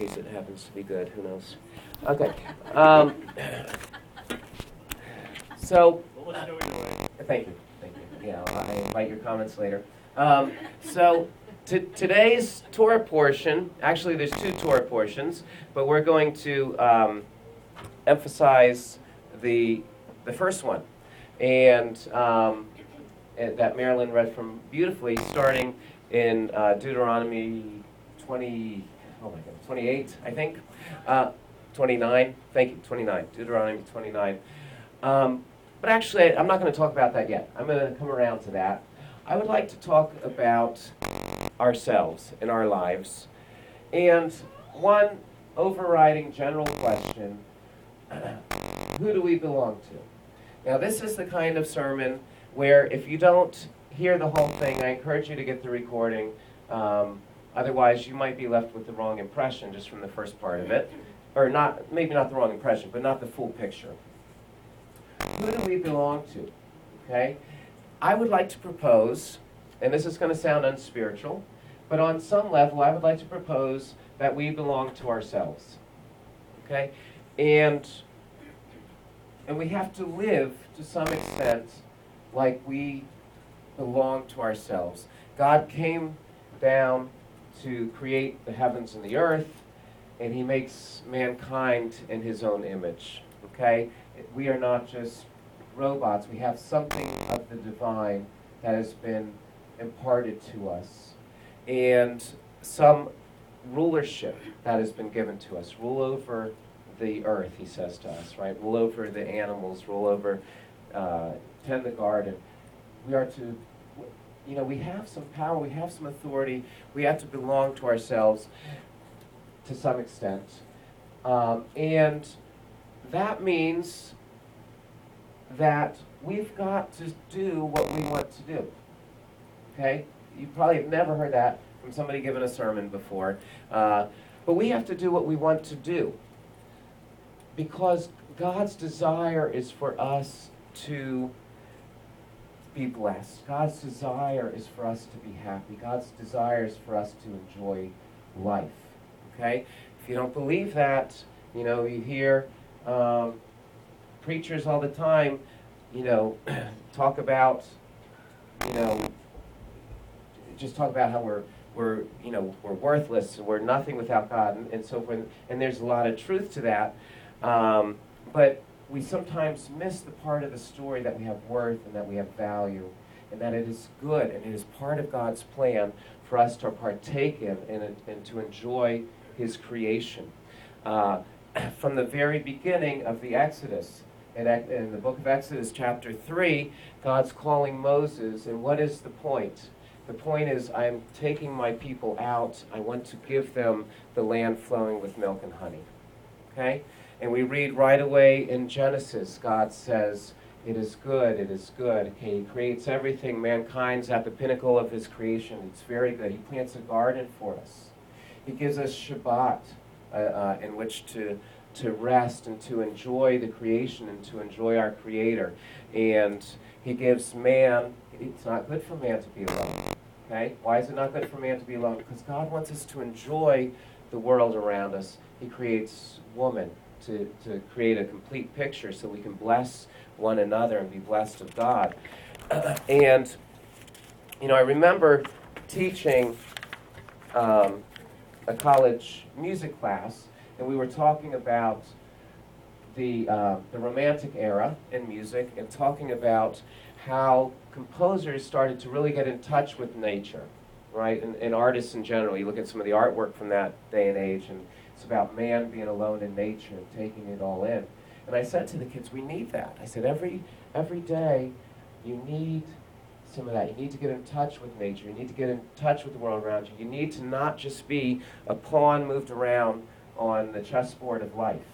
case it happens to be good. Who knows? Okay. So, thank you. Thank you. Yeah, I invite your comments later. Today's Torah portion, actually there's two Torah portions, but we're going to emphasize the first one. And that Marilyn read from beautifully, starting in Deuteronomy 28, I think. 29, thank you, 29, Deuteronomy 29. But actually, I'm not going to talk about that yet. I'm going to come around to that. I would like to talk about ourselves in our lives. And one overriding general question, who do we belong to? Now, this is the kind of sermon where if you don't hear the whole thing, I encourage you to get the recording. Otherwise, you might be left with the wrong impression just from the first part of it. Or not, maybe not the wrong impression, but not the full picture. Who do we belong to? Okay? I would like to propose, and this is going to sound unspiritual, but on some level, I would like to propose that we belong to ourselves. Okay? And we have to live, to some extent, like we belong to ourselves. God came down to create the heavens and the earth, and he makes mankind in his own image. Okay? We are not just robots. We have something of the divine that has been imparted to us. And some rulership that has been given to us. Rule over the earth, he says to us, right? Rule over the animals, rule over, tend the garden. We are to, we have some power, we have some authority, we have to belong to ourselves to some extent. And that means that we've got to do what we want to do. Okay? You probably have never heard that from somebody giving a sermon before. But we have to do what we want to do. Because God's desire is for us to be blessed. God's desire is for us to be happy. God's desire is for us to enjoy life. Okay? If you don't believe that, you hear preachers all the time, talk about, just talk about how we're worthless, we're nothing without God, and so forth. And there's a lot of truth to that. But we sometimes miss the part of the story that we have worth and that we have value, and that it is good and it is part of God's plan for us to partake in and to enjoy his creation. From the very beginning of the Exodus, in the book of Exodus chapter 3, God's calling Moses, and what is the point? The point is, I'm taking my people out. I want to give them the land flowing with milk and honey. Okay? And we read right away in Genesis, God says, it is good, it is good. Okay, he creates everything. Mankind's at the pinnacle of his creation. It's very good. He plants a garden for us. He gives us Shabbat in which to rest and to enjoy the creation and to enjoy our Creator. And he gives man, it's not good for man to be alone. Okay? Why is it not good for man to be alone? Because God wants us to enjoy the world around us. He creates woman to create a complete picture so we can bless one another and be blessed of God. And, I remember teaching a college music class, and we were talking about the Romantic era in music and talking about how composers started to really get in touch with nature, right? And artists in general. You look at some of the artwork from that day and age, and it's about man being alone in nature and taking it all in. And I said to the kids, we need that. I said, every day you need some of that. You need to get in touch with nature. You need to get in touch with the world around you. You need to not just be a pawn moved around on the chessboard of life,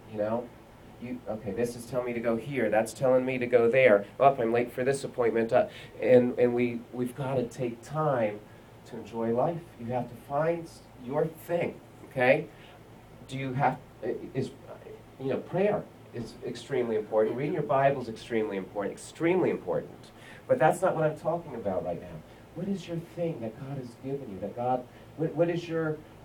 Okay, this is telling me to go here. That's telling me to go there. Oh, I'm late for this appointment. And we've got to take time to enjoy life. You have to find your thing, okay? Prayer is extremely important. Reading your Bible is extremely important. But that's not what I'm talking about right now. What is your thing that God has given you? What is your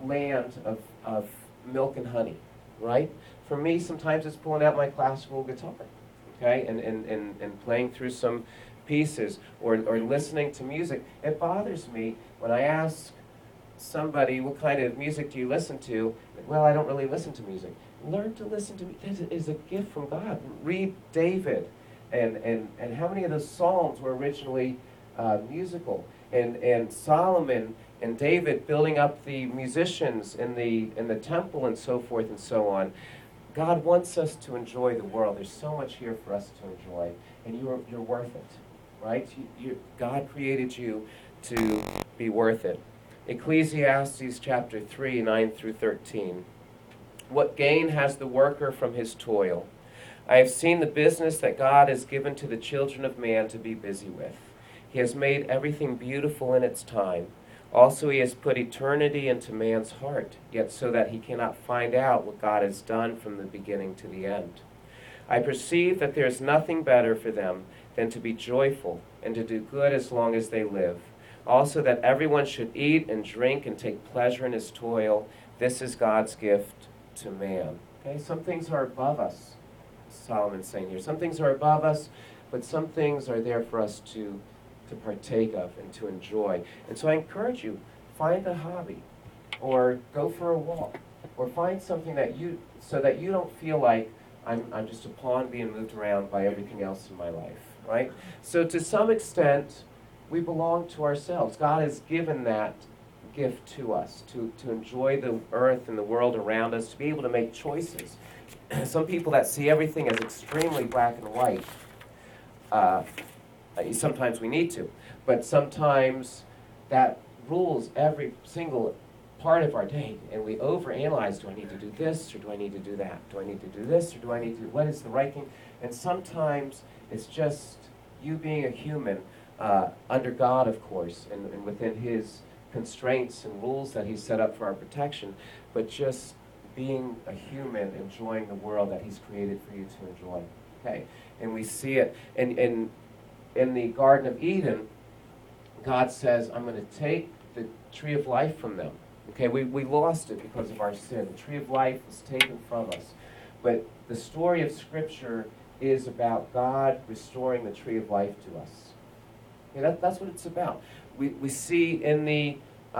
land of milk and honey, right? For me, sometimes it's pulling out my classical guitar, okay, and playing through some pieces or listening to music. It bothers me when I ask somebody, what kind of music do you listen to? Well, I don't really listen to music. Learn to listen to music. That is a gift from God. Read David, and how many of those psalms were originally musical? And Solomon and David building up the musicians in the temple and so forth and so on. God wants us to enjoy the world. There's so much here for us to enjoy, and you're worth it, right? God created you to be worth it. Ecclesiastes chapter 3, 9 through 13. What gain has the worker from his toil? I have seen the business that God has given to the children of man to be busy with. He has made everything beautiful in its time. Also, he has put eternity into man's heart, yet so that he cannot find out what God has done from the beginning to the end. I perceive that there is nothing better for them than to be joyful and to do good as long as they live. Also, that everyone should eat and drink and take pleasure in his toil. This is God's gift to man. Okay, some things are above us, Solomon's saying here. Some things are above us, but some things are there for us to partake of and to enjoy. And so I encourage you, find a hobby, or go for a walk, or find something so that you don't feel like I'm just a pawn being moved around by everything else in my life, right? So to some extent, we belong to ourselves. God has given that gift to us, to enjoy the earth and the world around us, to be able to make choices. Some people that see everything as extremely black and white, sometimes we need to, but sometimes that rules every single part of our day, and we overanalyze, do I need to do this, or do I need to do that? Do I need to do this, or do I need to, what is the right thing? And sometimes it's just you being a human, under God, of course, and within his constraints and rules that he's set up for our protection, but just being a human, enjoying the world that he's created for you to enjoy. Okay? And we see it in the Garden of Eden. God says, I'm going to take the tree of life from them. Okay, we lost it because of our sin. The tree of life was taken from us. But the story of Scripture is about God restoring the tree of life to us. Okay, that's what it's about. We see in the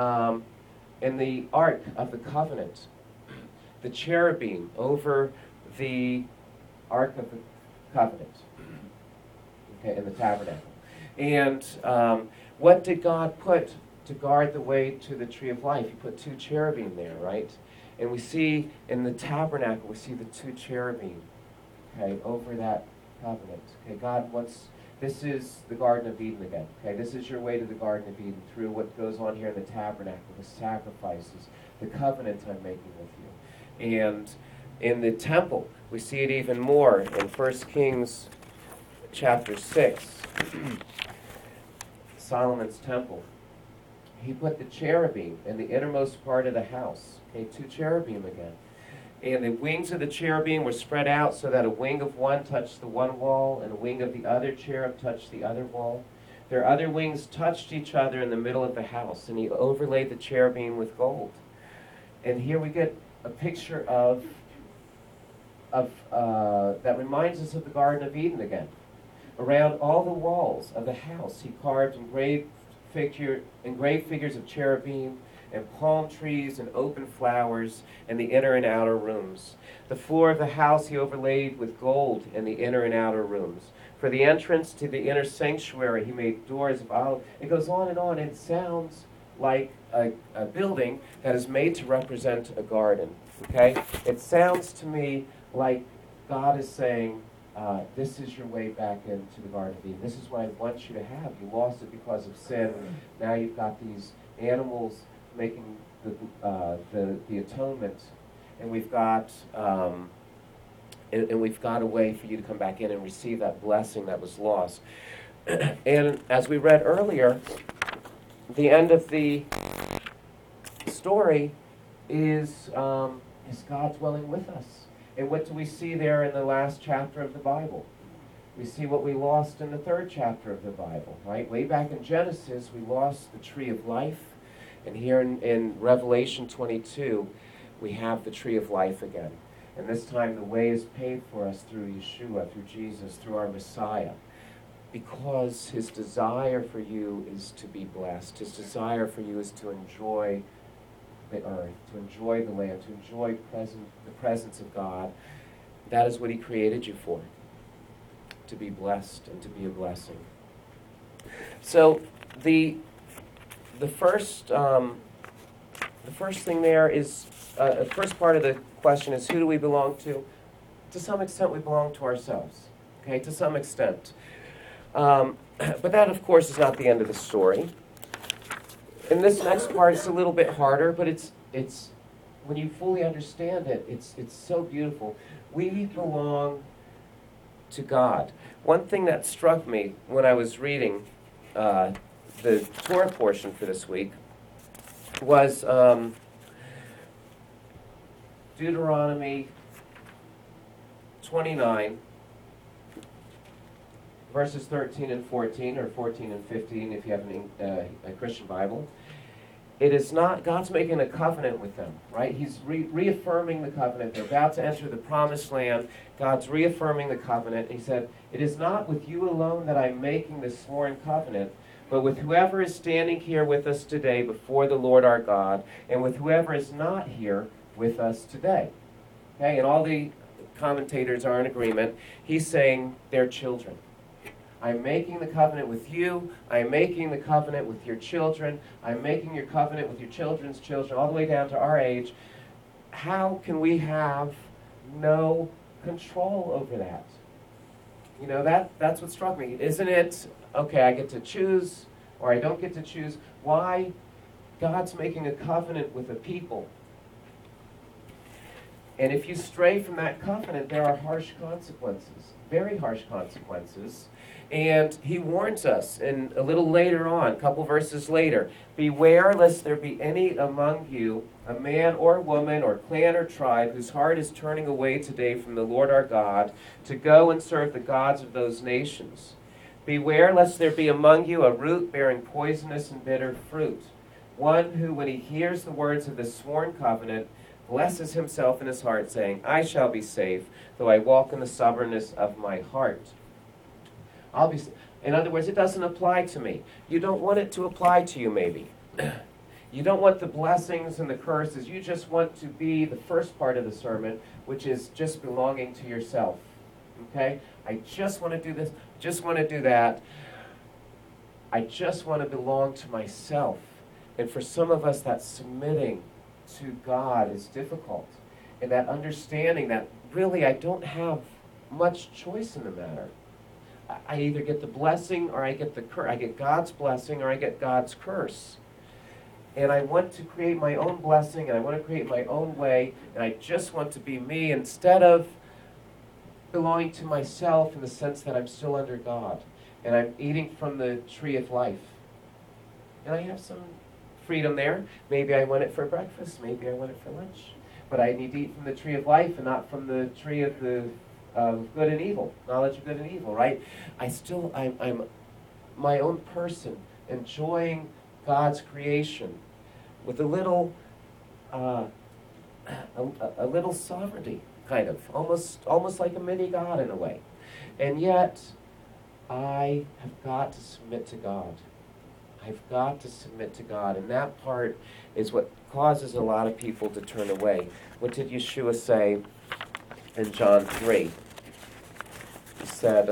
Ark of the Covenant, the cherubim over the Ark of the Covenant, okay, in the tabernacle. And what did God put to guard the way to the tree of life? He put two cherubim there, right? And we see in the tabernacle, we see the two cherubim, okay, over that covenant. Okay, God wants, this is the Garden of Eden again. Okay, this is your way to the Garden of Eden through what goes on here in the tabernacle, the sacrifices, the covenant I'm making with you. And in the temple, we see it even more in 1 Kings chapter 6. Solomon's temple. He put the cherubim in the innermost part of the house. Okay, two cherubim again. And the wings of the cherubim were spread out so that a wing of one touched the one wall and a wing of the other cherub touched the other wall. Their other wings touched each other in the middle of the house, and he overlaid the cherubim with gold. And here we get a picture of that reminds us of the Garden of Eden again. Around all the walls of the house, he carved engraved figures of cherubim and palm trees and open flowers in the inner and outer rooms. The floor of the house he overlaid with gold in the inner and outer rooms. For the entrance to the inner sanctuary, he made doors of olive. It goes on, and it sounds like a building that is made to represent a garden. Okay? It sounds to me like God is saying, this is your way back into the Garden of Eden. This is what I want you to have. You lost it because of sin. Now you've got these animals making the atonement, and we've got a way for you to come back in and receive that blessing that was lost. And as we read earlier, the end of the story is God dwelling with us. And what do we see there in the last chapter of the Bible? We see what we lost in the third chapter of the Bible, right? Way back in Genesis, we lost the tree of life, And here in Revelation 22, we have the tree of life again. And this time the way is paid for us through Yeshua, through Jesus, through our Messiah. Because his desire for you is to be blessed. His desire for you is to enjoy the earth, to enjoy the land, to enjoy the presence of God. That is what he created you for, to be blessed and to be a blessing. So the first thing there is, the first part of the question is, who do we belong to? To some extent, we belong to ourselves. Okay, to some extent. But that, of course, is not the end of the story. And this next part is a little bit harder, but it's when you fully understand it, it's so beautiful. We belong to God. One thing that struck me when I was reading the Torah portion for this week was Deuteronomy 29, verses 13 and 14, or 14 and 15 if you have a Christian Bible. It is not, God's making a covenant with them, right? He's reaffirming the covenant. They're about to enter the promised land. God's reaffirming the covenant. He said, "It is not with you alone that I'm making this sworn covenant, but with whoever is standing here with us today before the Lord our God, and with whoever is not here with us today." Okay, and all the commentators are in agreement. He's saying they're children. I'm making the covenant with you. I'm making the covenant with your children. I'm making your covenant with your children's children, all the way down to our age. How can we have no control over that? You know, that's what struck me. Isn't it, okay, I get to choose, or I don't get to choose? Why? God's making a covenant with a people. And if you stray from that covenant, there are harsh consequences, very harsh consequences. And he warns us, and a little later on, a couple verses later, "Beware lest there be any among you, a man or woman or clan or tribe, whose heart is turning away today from the Lord our God, to go and serve the gods of those nations. Beware lest there be among you a root bearing poisonous and bitter fruit, one who, when he hears the words of the sworn covenant, blesses himself in his heart, saying, I shall be safe, though I walk in the stubbornness of my heart." In other words, it doesn't apply to me. You don't want it to apply to you, maybe. You don't want the blessings and the curses. You just want to be the first part of the sermon, which is just belonging to yourself. Okay? I just want to do this, just want to do that. I just want to belong to myself. And for some of us, that submitting to God is difficult. And that understanding that really I don't have much choice in the matter. I either get the blessing or I get the curse. I get God's blessing or I get God's curse. And I want to create my own blessing, and I want to create my own way, and I just want to be me instead of belonging to myself in the sense that I'm still under God. And I'm eating from the tree of life. And I have some freedom there. Maybe I want it for breakfast. Maybe I want it for lunch. But I need to eat from the tree of life and not from the tree of the good and evil, knowledge of good and evil, right? I'm my own person, enjoying God's creation with a little sovereignty, kind of, almost like a mini God in a way. And yet, I have got to submit to God. I've got to submit to God, and that part is what causes a lot of people to turn away. What did Yeshua say in John 3? He said,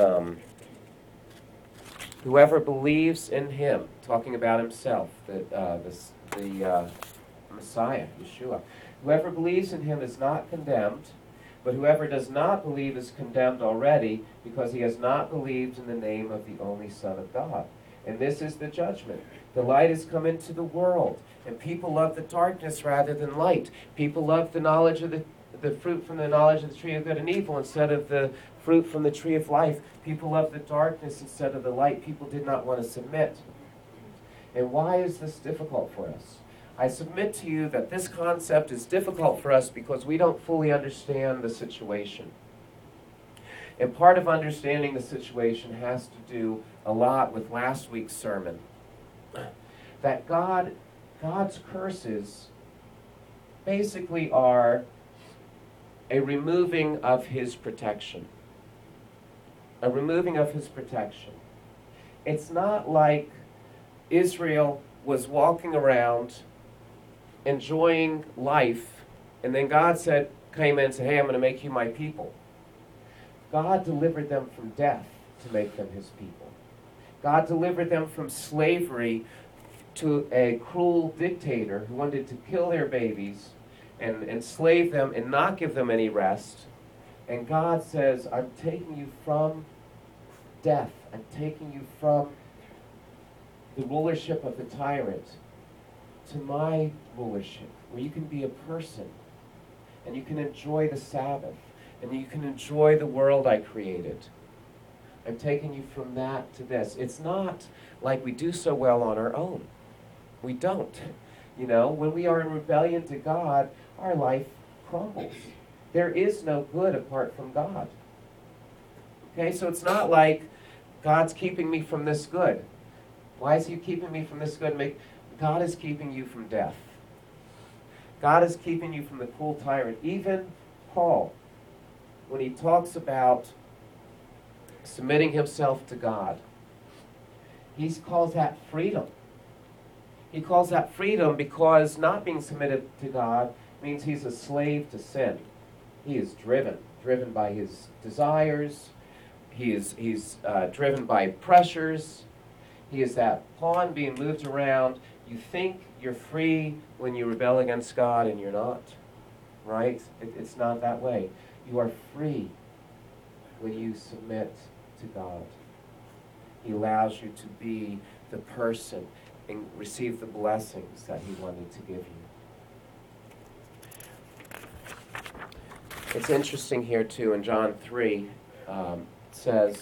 whoever believes in him, talking about himself, the Messiah, Yeshua, whoever believes in him is not condemned, but whoever does not believe is condemned already, because he has not believed in the name of the only Son of God. And this is the judgment. The light has come into the world, and people love the darkness rather than light. People love the knowledge of the fruit from the knowledge of the tree of good and evil instead of the fruit from the tree of life. People love the darkness instead of the light. People did not want to submit. And why is this difficult for us? I submit to you that this concept is difficult for us because we don't fully understand the situation. And part of understanding the situation has to do a lot with last week's sermon. That God God's curses basically are a removing of his protection. A removing of his protection. It's not like Israel was walking around enjoying life, and then God came in and said, hey, I'm going to make you my people. God delivered them from death to make them his people. God delivered them from slavery to a cruel dictator who wanted to kill their babies and enslave them and not give them any rest. And God says, I'm taking you from death. I'm taking you from the rulership of the tyrant to my rulership, where you can be a person and you can enjoy the Sabbath and you can enjoy the world I created. I'm taking you from that to this. It's not like we do so well on our own. We don't. You know, when we are in rebellion to God, our life crumbles. There is no good apart from God. Okay, so it's not like God's keeping me from this good. Why is he keeping me from this good? God is keeping you from death. God is keeping you from the cruel tyrant. Even Paul, when he talks about submitting himself to God, he calls that freedom. He calls that freedom because not being submitted to God means he's a slave to sin. He is driven by his desires. He's driven by pressures. He is that pawn being moved around. You think you're free when you rebel against God, and you're not, right? It's not that way. You are free when you submit to God. He allows you to be the person and receive the blessings that he wanted to give you. It's interesting here too, in John 3, it says,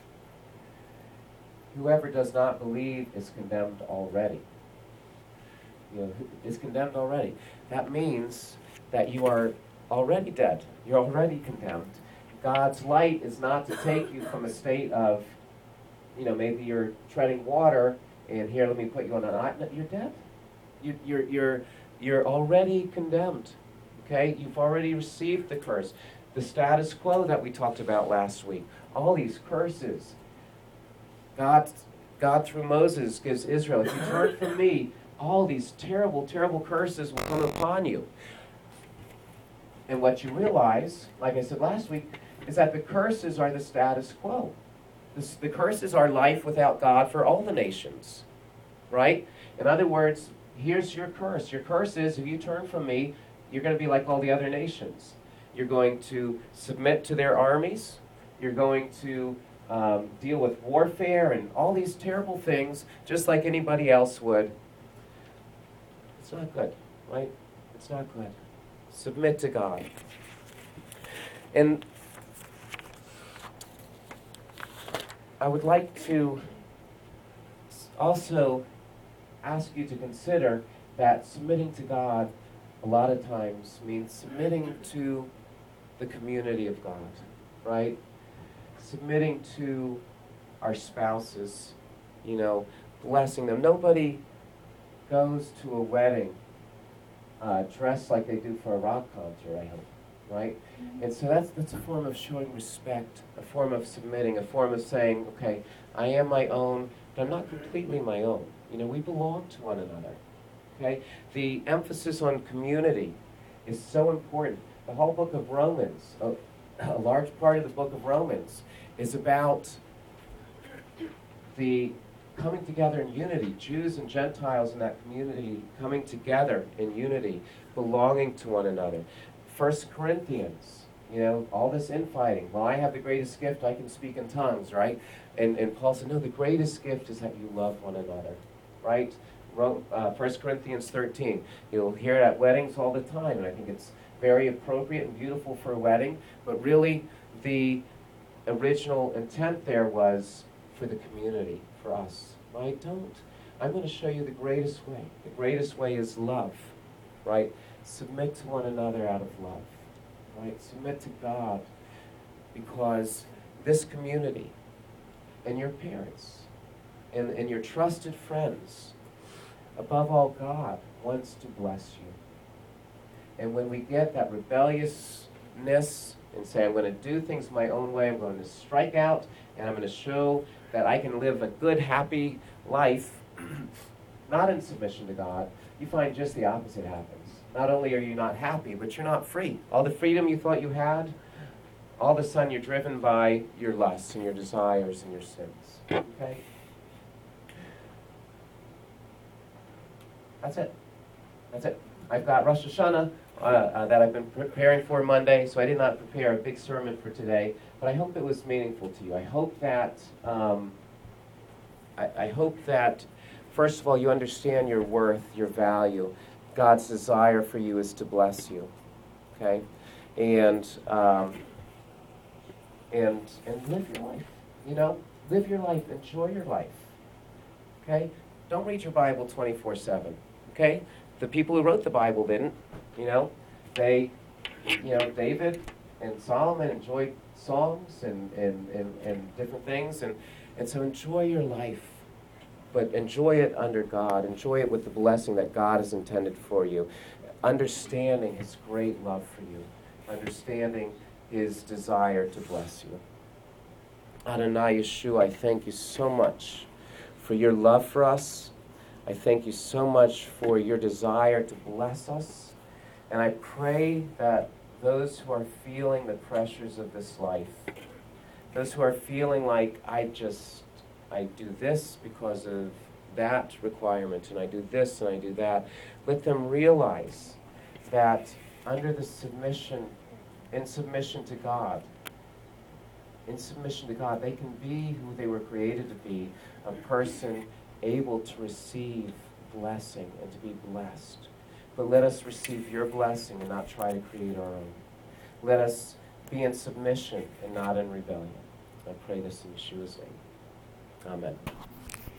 whoever does not believe is condemned already. You know, is condemned already. That means that you are already dead. You're already condemned. God's light is not to take you from a state of, you know, maybe you're treading water, and here, let me put you on an island. You're dead. You're already condemned. Okay? You've already received the curse. The status quo that we talked about last week. All these curses. God through Moses gives Israel, if you turn from me, all these terrible, terrible curses will come upon you. And what you realize, like I said last week, is that the curses are the status quo. The curses are life without God for all the nations, right? In other words, here's your curse. Your curse is, if you turn from me, you're going to be like all the other nations. You're going to submit to their armies. You're going to deal with warfare and all these terrible things, just like anybody else would. It's not good, right? It's not good. Submit to God. And I would like to also ask you to consider that submitting to God a lot of times means submitting to the community of God, right? Submitting to our spouses, you know, blessing them. Nobody goes to a wedding dressed like they do for a rock concert, I hope, right? And so that's a form of showing respect, a form of submitting, a form of saying, okay, I am my own, but I'm not completely my own. You know, we belong to one another, okay? The emphasis on community is so important. The whole book of Romans, a large part of the book of Romans, is about the coming together in unity, Jews and Gentiles in that community coming together in unity, belonging to one another. 1 Corinthians, you know, all this infighting. Well, I have the greatest gift, I can speak in tongues, right? And Paul said, no, the greatest gift is that you love one another, right? 1 Corinthians 13. You'll hear it at weddings all the time, and I think it's very appropriate and beautiful for a wedding, but really the original intent there was for the community, for us, right? I'm going to show you the greatest way. The greatest way is love, right? Submit to one another out of love, right? Submit to God, because this community and your parents and your trusted friends above all, God wants to bless you. And when we get that rebelliousness and say, I'm going to do things my own way, I'm going to strike out, and I'm going to show that I can live a good, happy life, not in submission to God, you find just the opposite happens. Not only are you not happy, but you're not free. All the freedom you thought you had, all of a sudden you're driven by your lusts and your desires and your sins. Okay? That's it. That's it. I've got Rosh Hashanah that I've been preparing for Monday, so I did not prepare a big sermon for today, but I hope it was meaningful to you. I hope that, first of all, you understand your worth, your value. God's desire for you is to bless you, okay? And live your life, you know? Live your life, enjoy your life, okay? Don't read your Bible 24/7, okay? The people who wrote the Bible didn't, you know? They, you know, David and Solomon enjoyed songs and different things, and so enjoy your life. But enjoy it under God. Enjoy it with the blessing that God has intended for you. Understanding His great love for you. Understanding His desire to bless you. Adonai Yeshua, I thank you so much for your love for us. I thank you so much for your desire to bless us. And I pray that those who are feeling the pressures of this life, those who are feeling like I do this because of that requirement, and I do this and I do that, let them realize that under the submission, in submission to God, they can be who they were created to be, a person able to receive blessing and to be blessed. But let us receive your blessing and not try to create our own. Let us be in submission and not in rebellion. I pray this in Yeshua's name. Amen.